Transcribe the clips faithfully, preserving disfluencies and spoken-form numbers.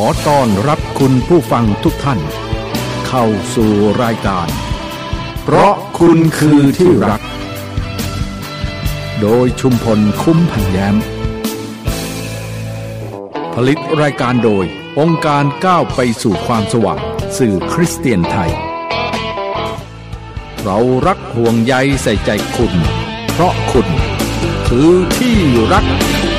อต้อนรับคุณผู้ฟังทุกท่านเข้าสู่รายการเพราะคุณคือที่รักโดยชุมพลคุ้มพันแย้มผลิตรายการโดยองค์การก้าวไปสู่ความสว่างสื่อคริสเตียนไทยเรารักห่วงใยใส่ใจคุณเพราะคุณคือที่รัก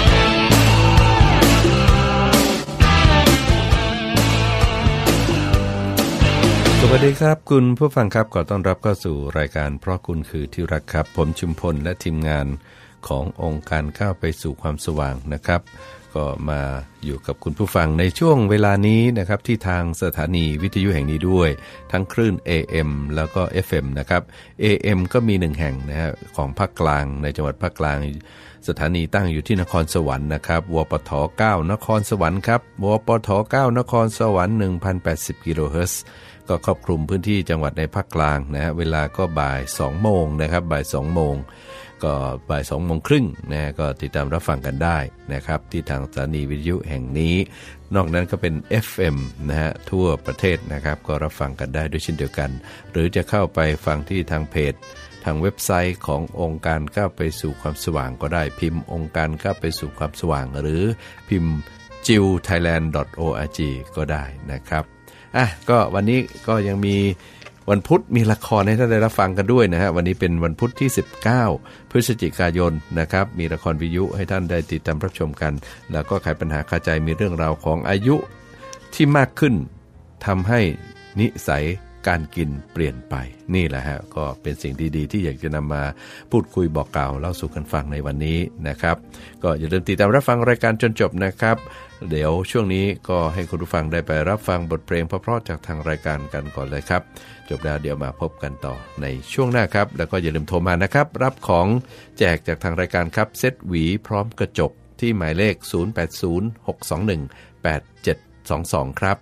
สวัสดีครับคุณผู้ฟังครับขอต้อนรับเข้าสู่รายการเพราะคุณคือที่รักครับผมชุมพลและทีมงานขององค์การก้าวไปสู่ความสว่างนะครับก็มาอยู่กับคุณผู้ฟังในช่วงเวลานี้นะครับที่ทางสถานีวิทยุแห่งนี้ด้วยทั้งคลื่น เอ เอ็ม แล้วก็ เอฟ เอ็ม นะครับ เอ เอ็ม ก็มีหนึ่งแห่งนะฮะของภาคกลางในจังหวัดภาคกลางสถานีตั้งอยู่ที่นครสวรรค์นะครับวปทเก้านครสวรรค์ครับวปทเก้านครสวรรค์ หนึ่งพันแปดสิบ กิโลเฮิรตซ์ก็ครอบคลุมพื้นที่จังหวัดในภาคกลางนะฮะเวลาก็บ่ายสองโมงนะครับบ่ายสองโมงก็บ่ายสองโมงครึ่งนะก็ติดตามรับฟังกันได้นะครับที่ทางสถานีวิทยุแห่งนี้นอกนั้นก็เป็น เอฟ เอ็ม นะฮะทั่วประเทศนะครับก็รับฟังกันได้ด้วยเช่นเดียวกันหรือจะเข้าไปฟังที่ทางเพจทางเว็บไซต์ขององค์การก้าวไปสู่ความสว่างก็ได้พิมพ์องค์การก้าวไปสู่ความสว่างหรือพิมพ์ จิว ไทยแลนด์ ดอท โอ อาร์ จี ก็ได้นะครับอ่ะก็วันนี้ก็ยังมีวันพุธมีละครให้ท่านได้รับฟังกันด้วยนะฮะวันนี้เป็นวันพุธที่สิบเก้าพฤศจิกายนนะครับมีละครวิทยุให้ท่านได้ติดตามรับชมกันแล้วก็ไขปัญหาคาใจมีเรื่องราวของอายุที่มากขึ้นทำให้นิสัยการกินเปลี่ยนไปนี่แหละฮะก็เป็นสิ่งดีๆที่อยากจะนำมาพูดคุยบอกกล่าวเล่าสู่กันฟังในวันนี้นะครับก็อย่าลืมติดตามรับฟังรายการจนจบนะครับเดี๋ยวช่วงนี้ก็ให้คุณผู้ฟังได้ไปรับฟังบทเพลงเพราะๆจากทางรายการกันก่อนเลยครับจบแล้วเดี๋ยวมาพบกันต่อในช่วงหน้าครับแล้วก็อย่าลืมโทรมานะครับรับของแจกจากทางรายการครับเซตหวีพร้อมกระจกที่หมายเลขศูนย์ แปด ศูนย์ หก สอง หนึ่ง แปด เจ็ด สอง สองครับ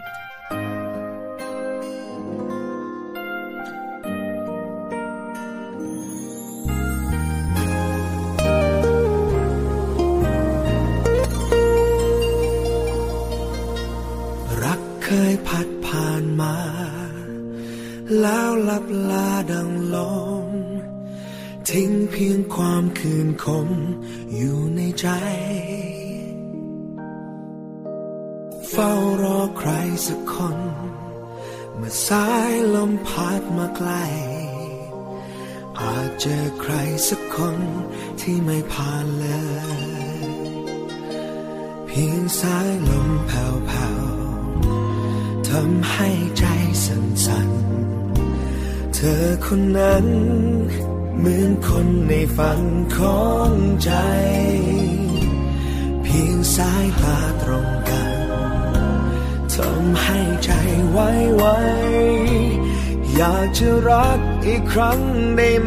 เคยพัดผ่านมาแล้วลับลาดังลมทิ้งเพียงความคืนคมอยู่ในใจเฝ้ารอใครสักคนเมื่อสายลมพัดมาไกลอาจเจอใครสักคนที่ไม่ผ่านเลยเพียงสายลมแผ่วๆทำให้ใจสั่นๆเธอคนนั้นเหมือนคนในฝันของใจเพียงสายตาตรงกันทำให้ใจไว้ไว้อยากจะรักอีกครั้งได้ไหม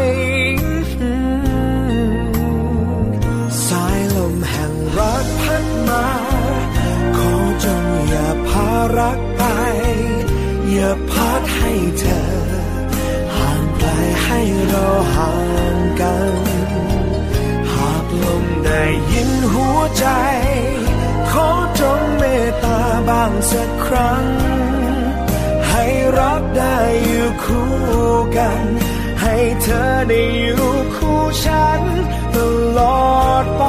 สายลมแห่งรักพัดมาขอจงอย่าพารักไปอย่าพัดให้เธอห่างไกลให้เราห่างกันหากลมได้ยินหัวใจขอจงเมตตาบ้างสักครั้งให้รักได้อยู่คู่กันให้เธอได้อยู่คู่ฉันตลอดไป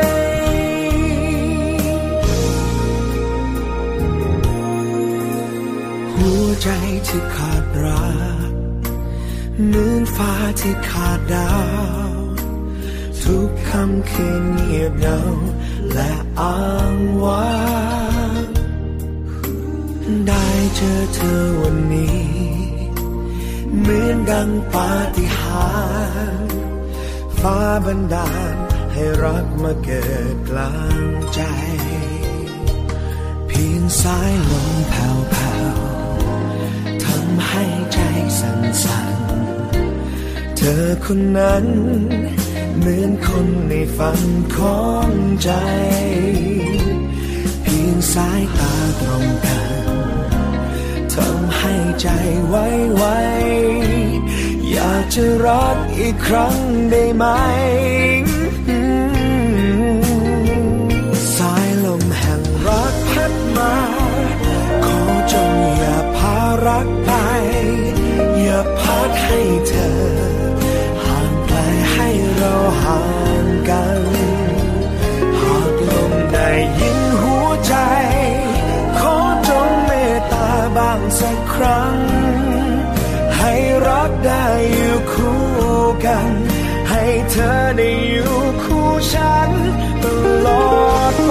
หัวใจที่ขาดรักเหมือนฟ้าที่ขาดดาวทุกค่ำคืนเงียบเหงาและอ้างว้างได้เจอเธอวันนี้เหมือนดังปาฏิหาริย์ฟ้าบันดาลให้รักมาเกิดกลางใจเพียงสายลมแผ่วๆทำให้ใจสั่นๆเธอคนนั้นเหมือนคนในฝันของใจเพียงสายตาตรงกันทำให้ใจไว้ไว้อยากจะรักอีกครั้งได้ไหมสายลมแห่งรักพัดมาางสักครั้งให้รักได้อยู่คู่กันให้เธอได้อยู่คู่ฉันตลอดไป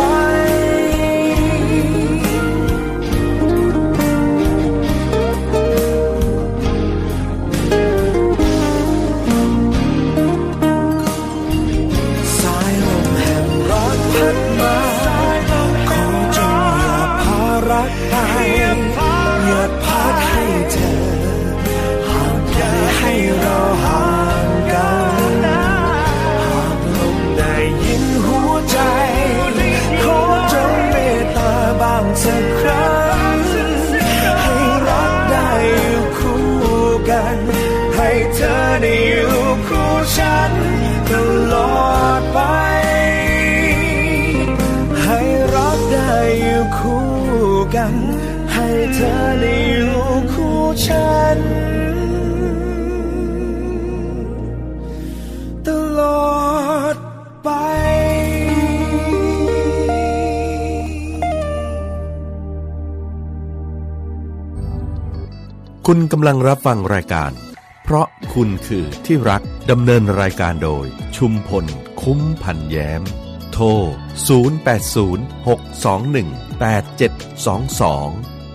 สายลมแห่งรักพัดมาขอจงอย่าพารักไปอย่าพัดให้เธอห่างไกลให้เราห่างกันหากลมได้ยินหัวใจขอจงเมตตาบ้างสักครั้งให้รักได้อยู่คู่กันให้เธอได้อยู่คู่ฉันตลอดไปให้รักได้อยู่คู่กันให้เธอได้อยู่คู่ฉันตลอดไปคุณกำลังรับฟังรายการเพราะคุณคือที่รักดำเนินรายการโดยชุมพลคุ้มพันแย้มโทรศูนย์ แปด ศูนย์ หก สอง หนึ่ง แปด เจ็ด สอง สอง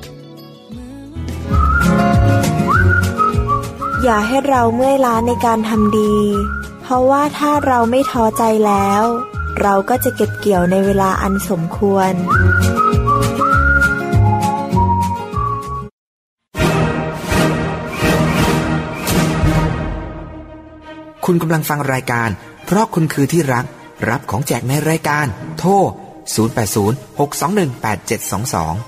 อย่าให้เราเมื่อยล้าในการทำดีเพราะว่าถ้าเราไม่ท้อใจแล้วเราก็จะเก็บเกี่ยวในเวลาอันสมควรคุณกำลังฟังรายการเพราะคุณคือที่รักรับของแจกในรายการโทรศูนย์ แปด ศูนย์ หก สอง หนึ่ง แปด เจ็ด สอง สอง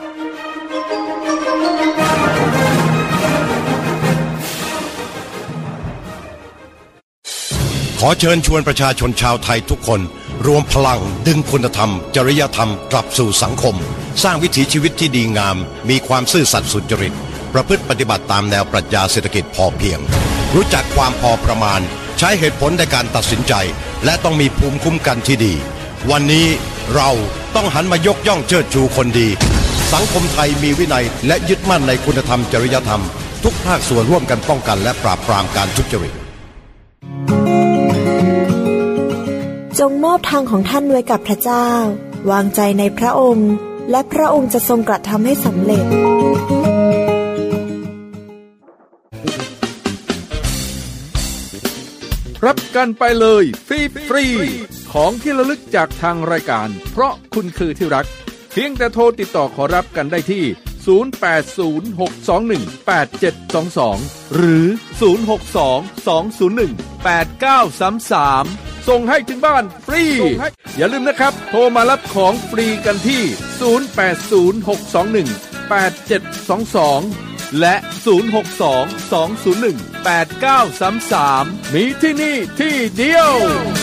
ขอเชิญชวนประชาชนชาวไทยทุกคนรวมพลังดึงคุณธรรมจริยธรรมกลับสู่สังคมสร้างวิถีชีวิตที่ดีงามมีความซื่อสัตย์สุจริตประพฤติปฏิบัติตามแนวปรัชญาเศรษฐกิจพอเพียงรู้จักความพอประมาณใช้เหตุผลในการตัดสินใจและต้องมีภูมิคุ้มกันที่ดีวันนี้เราต้องหันมายกย่องเชิดชูคนดีสังคมไทยมีวินัยและยึดมั่นในคุณธรรมจริยธรรมทุกภาคส่วนร่วมกันป้องกันและปราบปรามการทุจริตจงมอบทางของท่านไว้กับพระเจ้าวางใจในพระองค์และพระองค์จะทรงกระทำให้สำเร็จรับกันไปเลยฟรีฟรีของที่ระลึกจากทางรายการเพราะคุณคือที่รักเพียงแต่โทรติดต่อขอรับกันได้ที่ศูนย์ แปด ศูนย์ หก สอง หนึ่ง แปด เจ็ด สอง สองหรือศูนย์ หก สอง สอง ศูนย์ หนึ่ง แปด เก้า สาม สามส่งให้ถึงบ้านฟรีอย่าลืมนะครับโทรมารับของฟรีกันที่ศูนย์ แปด ศูนย์ หก สอง หนึ่ง แปด เจ็ด สอง สองและศูนย์ หก สอง สอง ศูนย์ หนึ่ง แปด เก้า สาม สามมีที่นี่ที่เดียว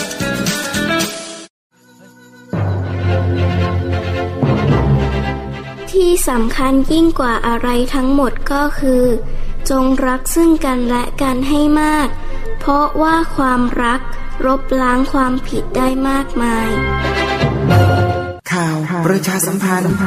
ที่สำคัญยิ่งกว่าอะไรทั้งหมดก็คือจงรักซึ่งกันและกันให้มากเพราะว่าความรักลบล้างความผิดได้มากมายข่าวประชาสัมพันธ์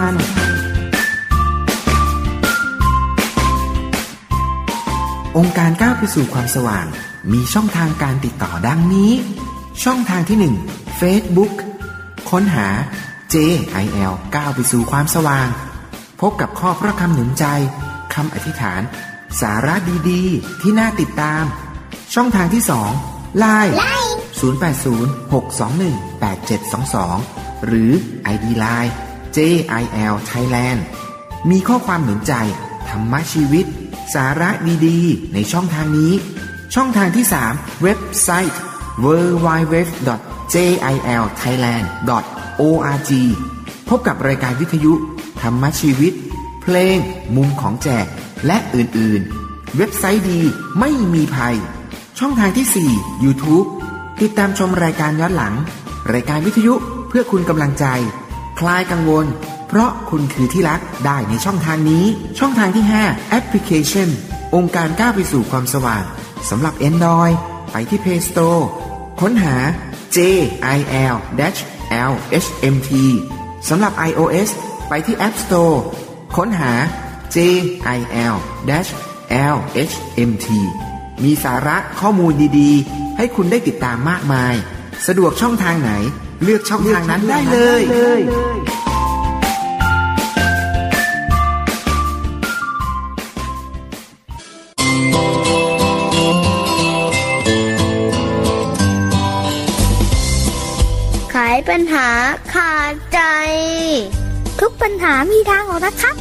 องค์การก้าวไปสู่ความสว่างมีช่องทางการติดต่อดังนี้ช่องทางที่หนึ่ง Facebook ค้นหา เจ ไอ แอล ก้าวไปสู่ความสว่างพบกับข้อพระคำหนุนใจคำอธิษฐานสาระดีๆที่น่าติดตามช่องทางที่สอง ไลน์ ศูนย์ แปด ศูนย์ หก สอง หนึ่ง แปด เจ็ด สอง สองหรือ ไอ ดี ไลน์ เจ ไอ แอล Thailand มีข้อความหนุนใจธรรมะชีวิตสาระดีๆในช่องทางนี้ช่องทางที่สามเว็บไซต์ ดับเบิลยู ดับเบิลยู ดับเบิลยู ดอท เจ ไอ แอล ไทยแลนด์ ดอท โอ อาร์ จี พบกับรายการวิทยุธรรมะชีวิตเพลงมุมของแจกและอื่นๆเว็บไซต์ดีไม่มีภัยช่องทางที่สี่ YouTube ติดตามชมรายการย้อนหลังรายการวิทยุเพื่อคุณกำลังใจคลายกังวลเพราะคุณคือที่รักได้ในช่องทางนี้ช่องทางที่ห้าแอปพลิเคชันองค์การก้าวไปสู่ความสว่างสำหรับ Android ไปที่ Play Store ค้นหา เจ ไอ แอล แอล เอช เอ็ม ที สำหรับ iOS ไปที่ App Store ค้นหาเจ ไอ แอล แอล เอช เอ็ม ที มีสาระข้อมูลดีๆให้คุณได้ติดตามมากมายสะดวกช่องทางไหนเลือกช่องทางนั้นได้เลยไขปัญหาขาดใจทุกปัญหามีทางออกนะครับ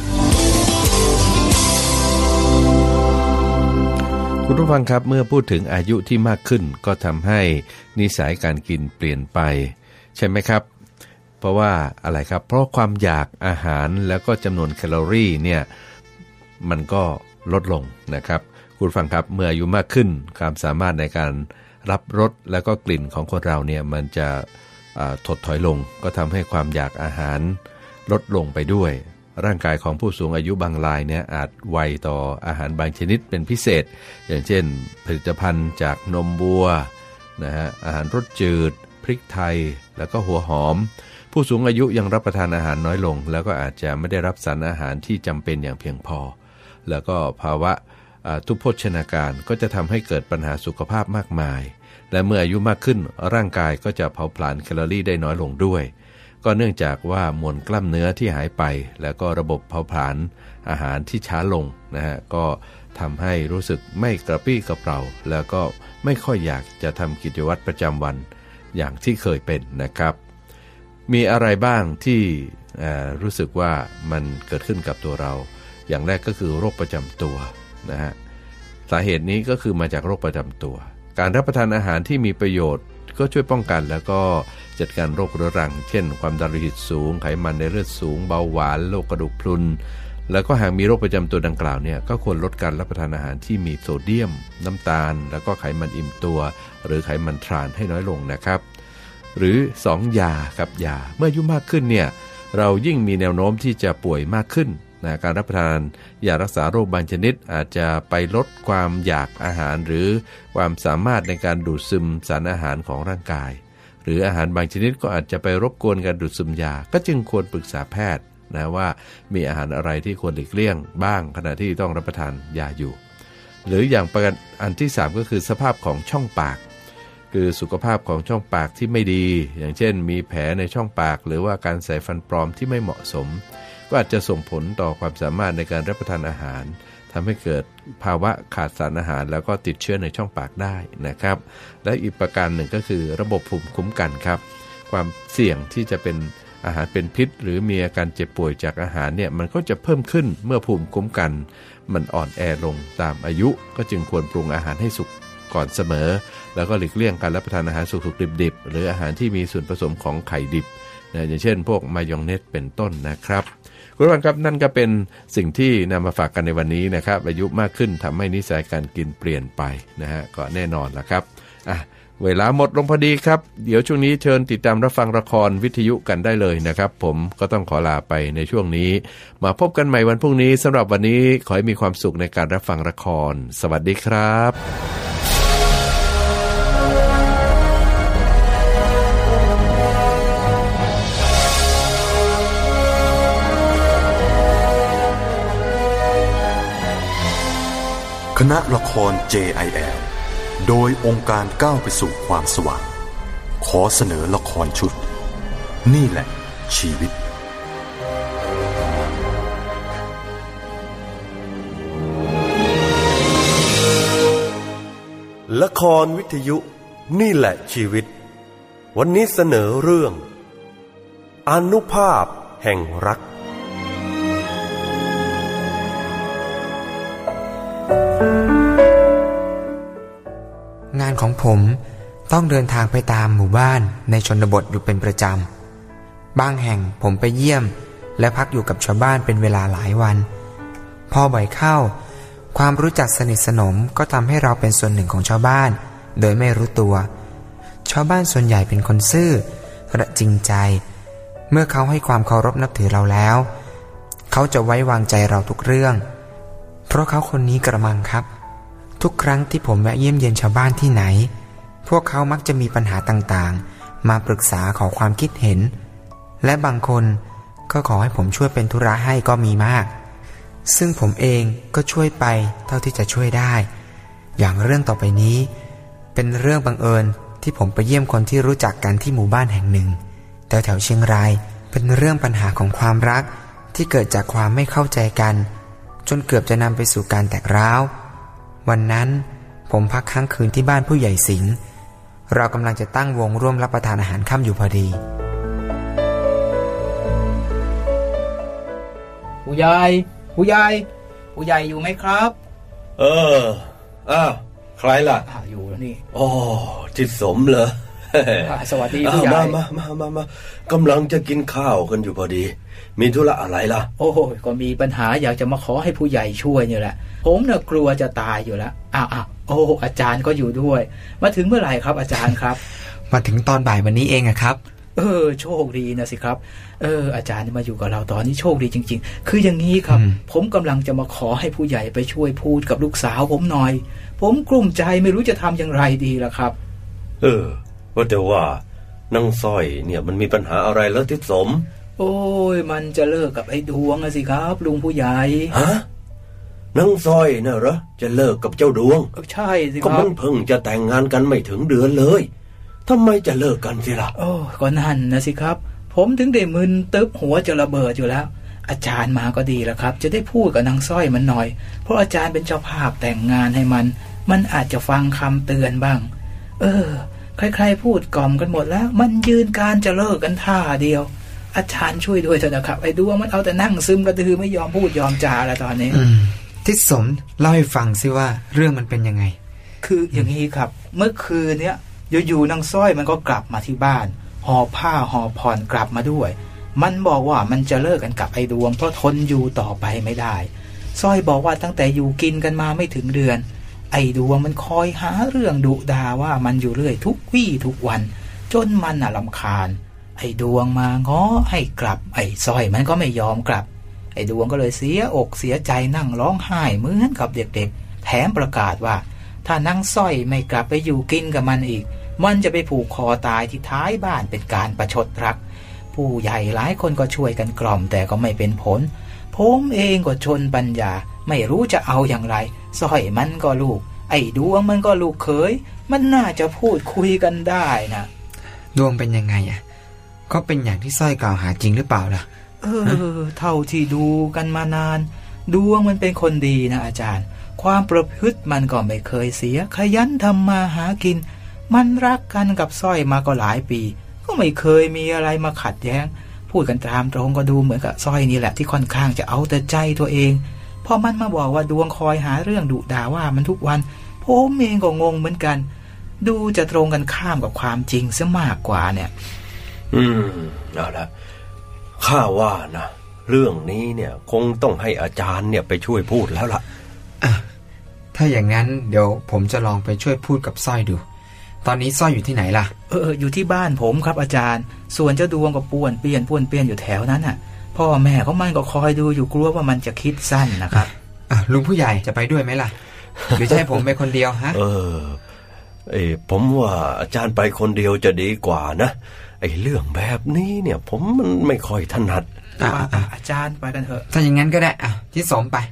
คุณผู้ฟังครับเมื่อพูดถึงอายุที่มากขึ้นก็ทำให้นิสัยการกินเปลี่ยนไปใช่ไหมครับเพราะว่าอะไรครับเพราะความอยากอาหารแล้วก็จำนวนแคลอรี่เนี่ยมันก็ลดลงนะครับคุณผู้ฟังครับเมื่ออายุมากขึ้นความสามารถในการรับรสแล้วก็กลิ่นของคนเราเนี่ยมันจะถดถอยลงก็ทำให้ความอยากอาหารลดลงไปด้วยร่างกายของผู้สูงอายุบางรายเนี่ยอาจไวต่ออาหารบางชนิดเป็นพิเศษอย่างเช่นผลิตภัณฑ์จากนมวัวนะฮะอาหารรสจืดพริกไทยแล้วก็หัวหอมผู้สูงอายุยังรับประทานอาหารน้อยลงแล้วก็อาจจะไม่ได้รับสารอาหารที่จำเป็นอย่างเพียงพอแล้วก็ภาวะทุพพชนาการก็จะทำให้เกิดปัญหาสุขภาพมากมายและเมื่ออายุมากขึ้นร่างกายก็จะเผาผลาญแคลอรี่ได้น้อยลงด้วยก็เนื่องจากว่ามวลกล้ามเนื้อที่หายไปแล้วก็ระบบเผาผลาญอาหารที่ช้าลงนะฮะก็ทำให้รู้สึกไม่กระปรี้กระเปร่าแล้วก็ไม่ค่อยอยากจะทำกิจวัตรประจำวันอย่างที่เคยเป็นนะครับมีอะไรบ้างที่รู้สึกว่ามันเกิดขึ้นกับตัวเราอย่างแรกก็คือโรคประจำตัวนะฮะสาเหตุนี้ก็คือมาจากโรคประจำตัวการรับประทานอาหารที่มีประโยชน์ก็ช่วยป้องกันแล้วก็จัดการโรคเรื้อรังเช่นความดันโลหิตสูงไขมันในเลือดสูงเบาหวานโรคกระดูกพรุนแล้วก็หากมีโรคประจำตัวดังกล่าวเนี่ยก็ควรลดการรับประทานอาหารที่มีโซเดียมน้ำตาลแล้วก็ไขมันอิ่มตัวหรือไขมันทรานให้น้อยลงนะครับหรือสองยาครับยาเมื่ออายุมากขึ้นเนี่ยเรายิ่งมีแนวโน้มที่จะป่วยมากขึ้นนะการรับประทานยารักษาโรคบางชนิดอาจจะไปลดความอยากอาหารหรือความสามารถในการดูดซึมสารอาหารของร่างกายหรืออาหารบางชนิดก็อาจจะไปรบกวนการดูดซึมยาก็จึงควรปรึกษาแพทย์นะว่ามีอาหารอะไรที่ควรหลีกเลี่ยงบ้างขณะที่ต้องรับประทานยาอยู่หรืออย่างประการอันที่สามก็คือสภาพของช่องปากคือสุขภาพของช่องปากที่ไม่ดีอย่างเช่นมีแผลในช่องปากหรือว่าการใส่ฟันปลอมที่ไม่เหมาะสมก็อาจจะส่งผลต่อความสามารถในการรับประทานอาหารทำให้เกิดภาวะขาดสารอาหารแล้วก็ติดเชื้อในช่องปากได้นะครับและอีกประการหนึ่งก็คือระบบภูมิคุ้มกันครับความเสี่ยงที่จะเป็นอาหารเป็นพิษหรือมีอาการเจ็บป่วยจากอาหารเนี่ยมันก็จะเพิ่มขึ้นเมื่อภูมิคุ้มกันมันอ่อนแอลงตามอายุก็จึงควรปรุงอาหารให้สุกก่อนเสมอแล้วก็หลีกเลี่ยงการรับประทานอาหารสุกๆดิบๆหรืออาหารที่มีส่วนผสมของไข่ดิบนะอย่างเช่นพวกมายองเนสเป็นต้นนะครับคุณผู้ชมครับนั่นก็เป็นสิ่งที่นำมาฝากกันในวันนี้นะครับอายุมากขึ้นทำให้นิสัยการกินเปลี่ยนไปนะฮะก็แน่นอนละครับอ่ะเวลาหมดลงพอดีครับเดี๋ยวช่วงนี้เชิญติดตามรับฟังละครวิทยุกันได้เลยนะครับผมก็ต้องขอลาไปในช่วงนี้มาพบกันใหม่วันพรุ่งนี้สำหรับวันนี้ขอให้มีความสุขในการรับฟังละครสวัสดีครับคณะละคร เจ ไอ แอล โดยองค์การก้าวไปสู่ความสว่างขอเสนอละครชุดนี่แหละชีวิตละครวิทยุนี่แหละชีวิตวันนี้เสนอเรื่องอานุภาพแห่งรักงานของผมต้องเดินทางไปตามหมู่บ้านในชนบทอยู่เป็นประจำบางแห่งผมไปเยี่ยมและพักอยู่กับชาวบ้านเป็นเวลาหลายวันพอบ่อยเข้าความรู้จักสนิทสนมก็ทำให้เราเป็นส่วนหนึ่งของชาวบ้านโดยไม่รู้ตัวชาวบ้านส่วนใหญ่เป็นคนซื่อและจริงใจเมื่อเขาให้ความเคารพนับถือเราแล้วเขาจะไว้วางใจเราทุกเรื่องเพราะเขาคนนี้กระมังครับทุกครั้งที่ผมแวะเยี่ยมเยียนชาวบ้านที่ไหนพวกเขามักจะมีปัญหาต่างๆมาปรึกษาขอความคิดเห็นและบางคนก็ขอให้ผมช่วยเป็นธุระให้ก็มีมากซึ่งผมเองก็ช่วยไปเท่าที่จะช่วยได้อย่างเรื่องต่อไปนี้เป็นเรื่องบังเอิญที่ผมไปเยี่ยมคนที่รู้จักกันที่หมู่บ้านแห่งหนึ่งแถวแถวเชียงรายเป็นเรื่องปัญหาของความรักที่เกิดจากความไม่เข้าใจกันจนเกือบจะนำไปสู่การแตกร้าววันนั้นผมพักค้างคืนที่บ้านผู้ใหญ่สิงห์เรากำลังจะตั้งวงร่วมรับประทานอาหารค่ำอยู่พอดีผู้ใหญ่ผู้ใหญ่ผู้ใหญ่อยู่ไหมครับเอออ้าวใครล่ะอยู่นี่อ๋อทิศสมเหรอสวัสดีผู้ใหญ่มามามามา กำลังจะกินข้าวกันอยู่พอดีมีธุระอะไรล่ะโอ้โหก็มีปัญหาอยากจะมาขอให้ผู้ใหญ่ช่วยนี่แหละผมน่ะกลัวจะตายอยู่แล้วอ้าวอ้าวโอ้อาจารย์ก็อยู่ด้วยมาถึงเมื่อไหร่ครับอาจารย์ครับมาถึงตอนบ่ายวันนี้เองอะครับเออโชคดีนะสิครับเอออาจารย์มาอยู่กับเราตอนนี้โชคดีจริงๆคืออย่างนี้ครับผมกำลังจะมาขอให้ผู้ใหญ่ไปช่วยพูดกับลูกสาวผมหน่อยผมกลุ้มใจไม่รู้จะทำอย่างไรดีล่ะครับเออว่าแต่ว่านางสร้อยเนี่ยมันมีปัญหาอะไรแล้วทิศสมโอ้ยมันจะเลิกกับไอ้ดวงนะสิครับลุงผู้ใหญ่ฮะนางสร้อยน่ะเหรอจะเลิกกับเจ้าดวงใช่สิครับก็มันเพิ่งจะแต่งงานกันไม่ถึงเดือนเลยทำไมจะเลิกกันสิล่ะโอ้ก็นั่นนะสิครับผมถึงได้มึนตึ๊บหัวจะระเบิดอยู่แล้วอาจารย์มาก็ดีแล้วครับจะได้พูดกับนางสร้อยมันหน่อยเพราะอาจารย์เป็นเจ้าภาพแต่งงานให้มันมันอาจจะฟังคำเตือนบ้างเออใครๆพูดกล่อมกันหมดแล้วมันยืนการจะเลิกกันท่าเดียวอาจารย์ช่วยด้วยเถอะนะครับไอ้ดวงมันเอาแต่นั่งซึมกระตือไม่ยอมพูดยอมจาแล้วตอนนี้ทิศสมเล่าให้ฟังซิว่าเรื่องมันเป็นยังไงคืออย่างนี้ครับเมื่อคืนเนี้ยอยู่ๆนางสร้อยมันก็กลับมาที่บ้านห่อผ้าห่อผ่อนกลับมาด้วยมันบอกว่ามันจะเลิกกันกับไอ้ดวงเพราะทนอยู่ต่อไปไม่ได้สร้อยบอกว่าตั้งแต่อยู่กินกันมาไม่ถึงเดือนไอ้ดวงมันคอยหาเรื่องดุด่าว่ามันอยู่เรื่อยทุกวี่ทุกวันจนมันน่ะรำคาญไอ้ดวงมาง้อให้กลับไอ้สร้อยมันก็ไม่ยอมกลับไอ้ดวงก็เลยเสียอกเสียใจนั่งร้องไห้เหมือนกับเด็กๆแถมประกาศว่าถ้านางสร้อยไม่กลับไปอยู่กินกับมันอีกมันจะไปผูกคอตายที่ท้ายบ้านเป็นการประชดรักผู้ใหญ่หลายคนก็ช่วยกันกล่อมแต่ก็ไม่เป็นผลผมเองก็ชนปัญญาไม่รู้จะเอาอย่างไรสร้อยมันก็ลูกไอ้ดวงมันก็ลูกเขยมันน่าจะพูดคุยกันได้นะดวงเป็นยังไงอ่ะก็เป็นอย่างที่สร้อยกล่าวหาจริงหรือเปล่าล่ะเออเท่าที่ดูกันมานานดวงมันเป็นคนดีนะอาจารย์ความประพฤติมันก็ไม่เคยเสียขยันทำมาหากินมันรักกันกับสร้อยมาก็หลายปีก็ไม่เคยมีอะไรมาขัดแย้งพูดกันตามตรงก็ดูเหมือนกับสร้อยนี่แหละที่ค่อนข้างจะเอาแต่ใจตัวเองพอมันมาบอกว่าดวงคอยหาเรื่องดุด่าว่ามันทุกวันผมเองก็งงเหมือนกันดูจะตรงกันข้ามกับความจริงซะมากกว่าเนี่ยอืมเอาละข้าว่านะเรื่องนี้เนี่ยคงต้องให้อาจารย์เนี่ยไปช่วยพูดแล้วล่ะอ่ะถ้าอย่างนั้นเดี๋ยวผมจะลองไปช่วยพูดกับสร้อยดูตอนนี้สร้อยอยู่ที่ไหนล่ะเอออยู่ที่บ้านผมครับอาจารย์ส่วนเจ้าดวงก็ป้วนเปี้ยนป้วนเปี้ยนอยู่แถวนั้นน่ะพ่อแม่เขามันก็คอยดูอยู่กลัวว่ามันจะคิดสั้นนะครับอ่ะลุงผู้ใหญ่จะไปด้วยไหมล่ะหรือจะให้ผมไปคนเดียวฮะเออเออผมว่าอาจารย์ไปคนเดียวจะดีกว่านะไอ้เรื่องแบบนี้เนี่ยผมมันไม่ค่อยถนัดอ่ะอาจารย์ไปกันเถอะถ้าอย่างนั้นก็ได้อ่ะที่สมไป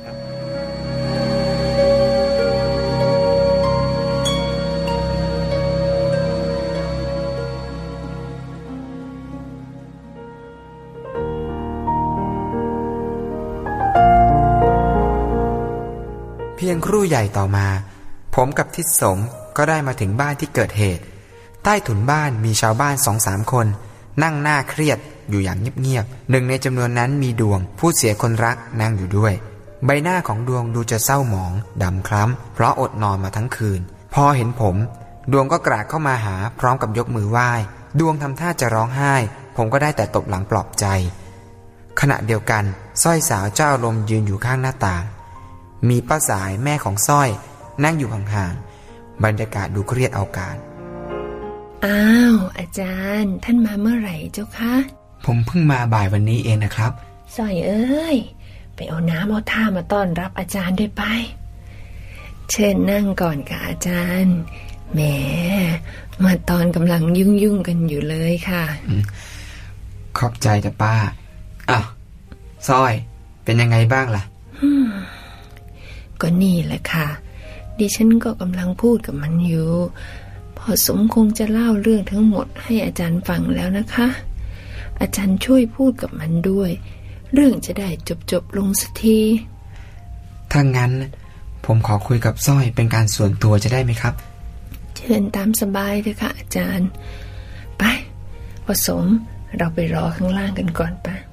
เพียงครู่ใหญ่ต่อมาผมกับทิศสมก็ได้มาถึงบ้านที่เกิดเหตุใต้ถุนบ้านมีชาวบ้านสองสามคนนั่งหน้าเครียดอยู่อย่างเงียบๆหนึ่งในจำนวนนั้นมีดวงผู้เสียคนรักนั่งอยู่ด้วยใบหน้าของดวงดูจะเศร้าหมองดำคล้ำเพราะอดนอนมาทั้งคืนพอเห็นผมดวงก็กราดเข้ามาหาพร้อมกับยกมือไหว้ดวงทำท่าจะร้องไห้ผมก็ได้แต่ตบหลังปลอบใจขณะเดียวกันสร้อยสาวเจ้าลมยืนอยู่ข้างหน้าต่างมีป้าสายแม่ของสร้อยนั่งอยู่ห่างๆบรรยากาศดูเครียดเอาการอ้าวอาจารย์ท่านมาเมื่อไหร่เจ้าคะผมเพิ่งมาบ่ายวันนี้เองนะครับสร้อยเอ้ยไปเอาน้ำเอาท่ามาต้อนรับอาจารย์ด้วยไปเชิญนั่งก่อนค่ะอาจารย์แหมมาตอนกำลังยุ่งยุ่งกันอยู่เลยค่ะขอบใจจ้ะป้าอ้าวสร้อยเป็นยังไงบ้างล่ะก็นี่แหละค่ะดิฉันก็กำลังพูดกับมันอยู่พอสมคงจะเล่าเรื่องทั้งหมดให้อาจารย์ฟังแล้วนะคะอาจารย์ช่วยพูดกับมันด้วยเรื่องจะได้จบๆลงสักทีถ้างั้นผมขอคุยกับสร้อยเป็นการส่วนตัวจะได้ไหมครับเชิญตามสบายเลยค่ะอาจารย์ไปผสมเราไปรอข้างล่างกันก่อนปะ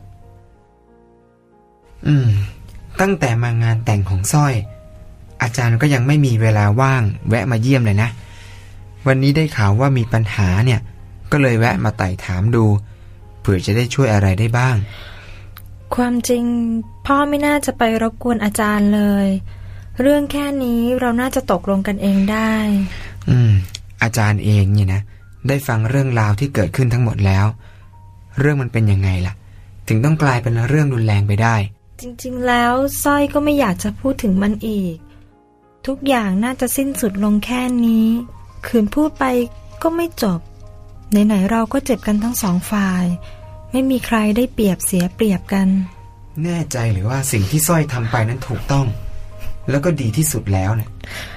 อืมตั้งแต่มางานแต่งของสร้อยอาจารย์ก็ยังไม่มีเวลาว่างแวะมาเยี่ยมเลยนะวันนี้ได้ข่าวว่ามีปัญหาเนี่ยก็เลยแวะมาไต่ถามดูเผื่อจะได้ช่วยอะไรได้บ้างความจริงพ่อไม่น่าจะไปรบกวนอาจารย์เลยเรื่องแค่นี้เราน่าจะตกลงกันเองได้อืมอาจารย์เองเนี่ยนะได้ฟังเรื่องราวที่เกิดขึ้นทั้งหมดแล้วเรื่องมันเป็นยังไงล่ะถึงต้องกลายเป็นเรื่องรุนแรงไปได้จริงๆแล้วสร้อยก็ไม่อยากจะพูดถึงมันอีกทุกอย่างน่าจะสิ้นสุดลงแค่นี้ขืนพูดไปก็ไม่จบไหนๆเราก็เจ็บกันทั้งสองฝ่ายไม่มีใครได้เปรียบเสียเปรียบกันแน่ใจหรือว่าสิ่งที่สร้อยทำไปนั้นถูกต้องแล้วก็ดีที่สุดแล้วเนี่ย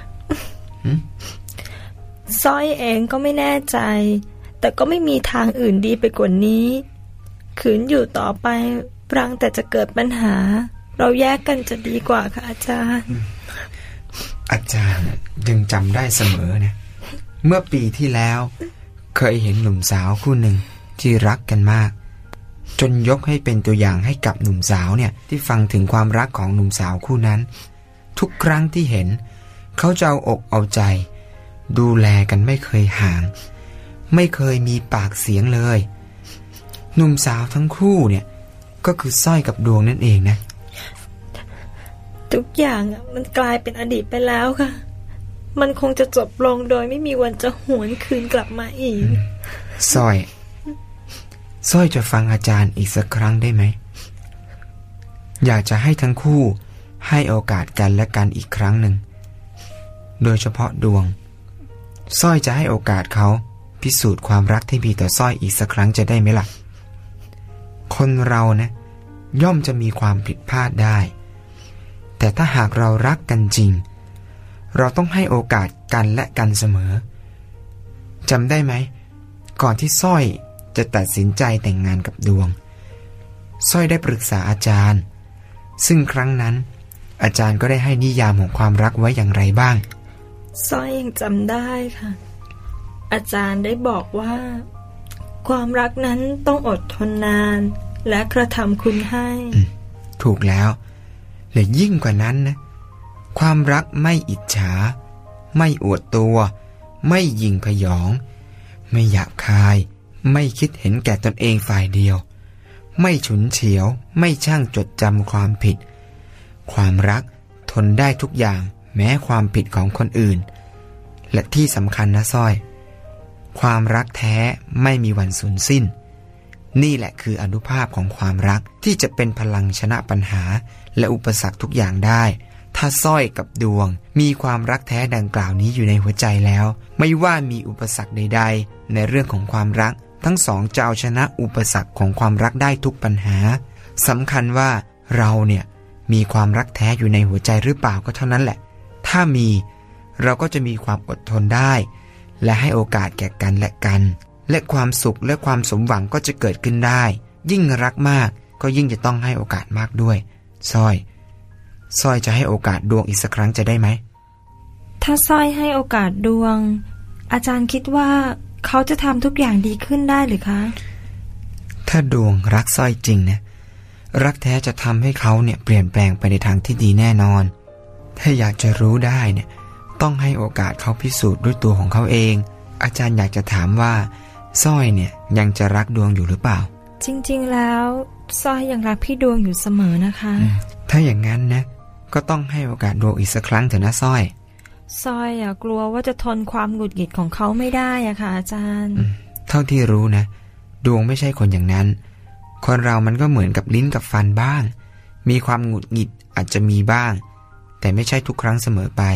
สร้อยเองก็ไม่แน่ใจแต่ก็ไม่มีทางอื่นดีไปกว่านี้ขืนอยู่ต่อไปปรางแต่จะเกิดปัญหาเราแยกกันจะดีกว่าค่ะอาจารย์อาจารย์ยังจำได้เสมอนะเมื่อปีที่แล้วเคยเห็นหนุ่มสาวคู่หนึ่งที่รักกันมากจนยกให้เป็นตัวอย่างให้กับหนุ่มสาวเนี่ยที่ฟังถึงความรักของหนุ่มสาวคู่นั้นทุกครั้งที่เห็นเขาจะเอาอกเอาใจดูแลกันไม่เคยห่างไม่เคยมีปากเสียงเลยหนุ่มสาวทั้งคู่เนี่ยก็คือสร้อยกับดวงนั่นเองนะทุกอย่างมันกลายเป็นอดีตไปแล้วค่ะมันคงจะจบลงโดยไม่มีวันจะหวนคืนกลับมาอีกสร้อยสร้อยจะฟังอาจารย์อีกสักครั้งได้ไหมอยากจะให้ทั้งคู่ให้โอกาสกันและกันอีกครั้งหนึ่งโดยเฉพาะดวงสร้อยจะให้โอกาสเขาพิสูจน์ความรักที่มีต่อสร้อยอีกสักครั้งจะได้ไหมล่ะคนเรานะย่อมจะมีความผิดพลาดได้แต่ถ้าหากเรารักกันจริงเราต้องให้โอกาสกันและกันเสมอจำได้ไหมก่อนที่สร้อยจะตัดสินใจแต่งงานกับดวงสร้อยได้ปรึกษาอาจารย์ซึ่งครั้งนั้นอาจารย์ก็ได้ให้นิยามของความรักไว้อย่างไรบ้างสร้อยยังจำได้ค่ะอาจารย์ได้บอกว่าความรักนั้นต้องอดทนนานและกระทำคุณให้ถูกแล้วและยิ่งกว่านั้นนะความรักไม่อิจฉาไม่อวดตัวไม่ยิงพยองไม่หยาบคายไม่คิดเห็นแก่ตนเองฝ่ายเดียวไม่ฉุนเฉียวไม่ช่างจดจำความผิดความรักทนได้ทุกอย่างแม้ความผิดของคนอื่นและที่สำคัญนะสร้อยความรักแท้ไม่มีวันสูญสิ้นนี่แหละคืออานุภาพของความรักที่จะเป็นพลังชนะปัญหาและอุปสรรคทุกอย่างได้ถ้าสร้อยกับดวงมีความรักแท้ดังกล่าวนี้อยู่ในหัวใจแล้วไม่ว่ามีอุปสรรคใดๆในเรื่องของความรักทั้งสองจะเอาชนะอุปสรรคของความรักได้ทุกปัญหาสำคัญว่าเราเนี่ยมีความรักแท้อยู่ในหัวใจหรือเปล่าก็เท่านั้นแหละถ้ามีเราก็จะมีความอดทนได้และให้โอกาสแก่กันและกันและความสุขและความสมหวังก็จะเกิดขึ้นได้ยิ่งรักมากก็ยิ่งจะต้องให้โอกาสมากด้วยสร้อยสร้อยจะให้โอกาสดวงอีกสักครั้งจะได้ไหมถ้าสร้อยให้โอกาสดวงอาจารย์คิดว่าเขาจะทำทุกอย่างดีขึ้นได้หรือคะถ้าดวงรักสร้อยจริงนะรักแท้จะทำให้เขาเนี่ยเปลี่ยนแปลงไปในทางที่ดีแน่นอนถ้าอยากจะรู้ได้เนี่ยต้องให้โอกาสเขาพิสูจน์ด้วยตัวของเขาเองอาจารย์อยากจะถามว่าสร้อยเนี่ยยังจะรักดวงอยู่หรือเปล่าจริงๆแล้วสร้อยยังรักพี่ดวงอยู่เสมอนะคะถ้าอย่างนั้นนะก็ต้องให้โอกาสดวงอีกสักครั้งเถอะนะสร้อยสร้อยอะกลัวว่าจะทนความหงุดหงิดของเขาไม่ได้อะค่ะอาจารย์เท่าที่รู้นะดวงไม่ใช่คนอย่างนั้นคนเรามันก็เหมือนกับลิ้นกับฟันบ้างมีความหงุดหงิดอาจจะมีบ้างแต่ไม่ใช่ทุกครั้งเสมอไป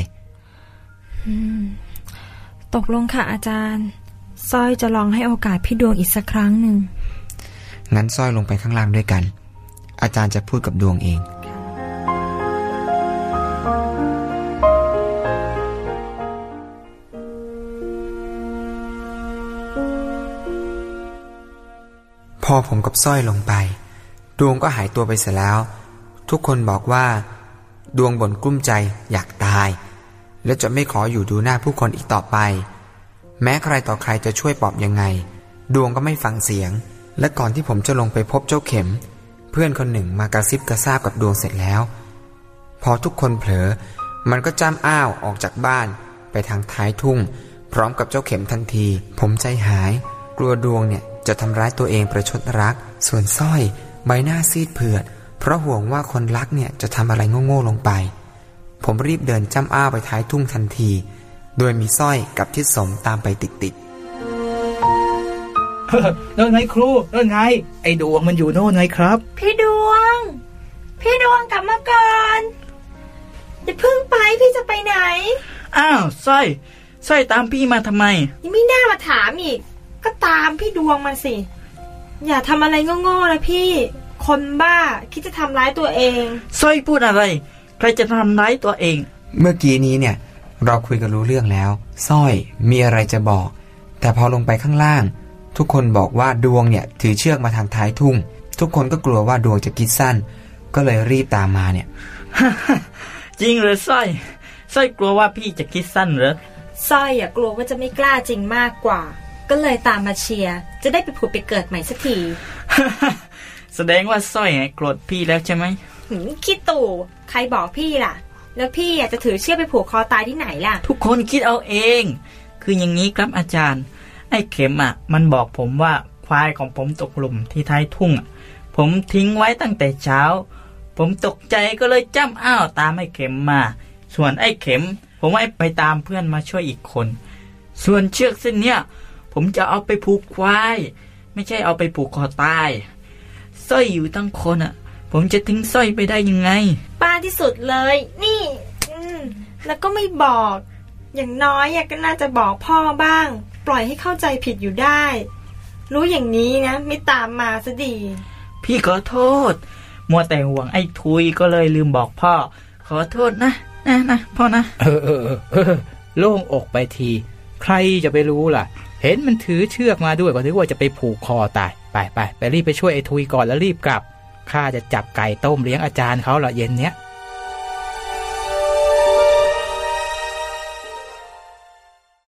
ตกลงค่ะอาจารย์สร้อยจะลองให้โอกาสพี่ดวงอีกสักครั้งหนึ่งงั้นสร้อยลงไปข้างล่างด้วยกันอาจารย์จะพูดกับดวงเองพอผมกับสร้อยลงไปดวงก็หายตัวไปเสียแล้วทุกคนบอกว่าดวงบ่นกลุ้มใจอยากตายและจะไม่ขออยู่ดูหน้าผู้คนอีกต่อไปแม้ใครต่อใครจะช่วยปลอบยังไงดวงก็ไม่ฟังเสียงและก่อนที่ผมจะลงไปพบเจ้าเข็มเพื่อนคนหนึ่งมากระซิบกระซาบกับดวงเสร็จแล้วพอทุกคนเผลอมันก็จ้ำอ้าวออกจากบ้านไปทางท้ายทุ่งพร้อมกับเจ้าเข็มทันทีผมใจหายกลัวดวงเนี่ยจะทำร้ายตัวเองประชดรักส่วนสร้อยใบหน้าซีดเผือดเพราะห่วงว่าคนรักเนี่ยจะทำอะไรโง่ๆลงไปผมรีบเดินจ้ำอ้าวไปท้ายทุ่งทันทีโดยมีสร้อยกับทิศสมตามไปติดๆโน่นไงครูโน่นไงไอ้ดวงมันอยู่โน่นไงครับพี่ดวงพี่ดวงกลับมาก่อนอย่าเพิ่งไปพี่จะไปไหนอ้าวสร้อยสร้อยตามพี่มาทำไมยังไม่น่ามาถามอีกก็ตามพี่ดวงมาสิอย่าทำอะไรโง่ๆนะพี่คนบ้าคิดจะทำร้ายตัวเองสร้อยพูดอะไรใครจะทำร้ายตัวเองเมื่อกี้นี้เนี่ยเราคุยกันรู้เรื่องแล้วสร้อยมีอะไรจะบอกแต่พอลงไปข้างล่างทุกคนบอกว่าดวงเนี่ยถือเชือกมาทางท้ายทุ่งทุกคนก็กลัวว่าดวงจะคิดสั้นก็เลยรีบตามมาเนี่ยจริงเหรอสร้อยสร้อยกลัวว่าพี่จะคิดสั้นเหรอสร้อยอ่ะกลัวว่าจะไม่กล้าจริงมากกว่าก็เลยตามมาเชียร์จะได้ไปผุดไปเกิดใหม่สักทีแสดงว่าสร้อยโกรธพี่แล้วใช่ไหมหืมคิดตู่ใครบอกพี่ล่ะแล้วพี่อยากจะถือเชือกไปผูกคอตายที่ไหนล่ะทุกคนคิดเอาเองคืออย่างนี้ครับอาจารย์ไอ้เข็มอ่ะมันบอกผมว่าควายของผมตกหลุมที่ท้ายทุ่งอ่ะผมทิ้งไว้ตั้งแต่เช้าผมตกใจก็เลยจ้ำอ้าวตามไอ้เข็มมาส่วนไอ้เข็มผมให้ไปตามเพื่อนมาช่วยอีกคนส่วนเชือกเส้นเนี้ยผมจะเอาไปผูกควายไม่ใช่เอาไปผูกคอตายสร้อยอยู่ตั้งคนอ่ะผมจะทิ้งสร้อยไปได้ยังไงป้าที่สุดเลยนี่อืมแล้วก็ไม่บอกอย่างน้อยก็น่าจะบอกพ่อบ้างปล่อยให้เข้าใจผิดอยู่ได้รู้อย่างนี้นะไม่ตามมาซะดีพี่ขอโทษมัวแต่ห่วงไอ้ทุยก็เลยลืมบอกพ่อขอโทษนะนะนะพ่อนะเออเออเออโล่งอกไปทีใครจะไปรู้ล่ะเห็นมันถือเชือกมาด้วยก็นึกว่าจะไปผูกคอตายไปไปไปรีบไปช่วยไอ้ทุยก่อนแล้วรีบกลับข้าจะจับไก่ต้มเลี้ยงอาจารย์เขาละเย็นเนี้ย